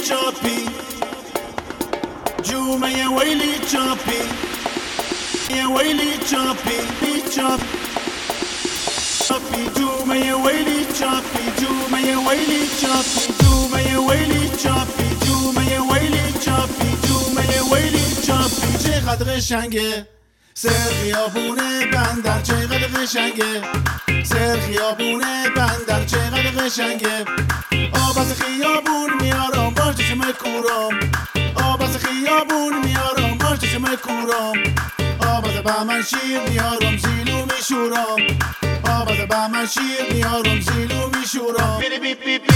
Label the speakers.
Speaker 1: چاپی جومه ویلی چاپی ویلی چاپی چاپ چاپی جومه ویلی چاپی جومه ویلی چاپی جومه ویلی چاپی جومه ویلی چاپی جومه ویلی چاپی چقدر قشنگه سر خیابونه بندر چقدر قشنگه سر خیابونه بندر چقدر قشنگه آب از خیابون میارم باش چشم کورم آب از خیابون میارم باش چشم کورم آب از بهمن شیر میارم زیلو میشورم آب از بهمن شیر میارم زیلو میشورم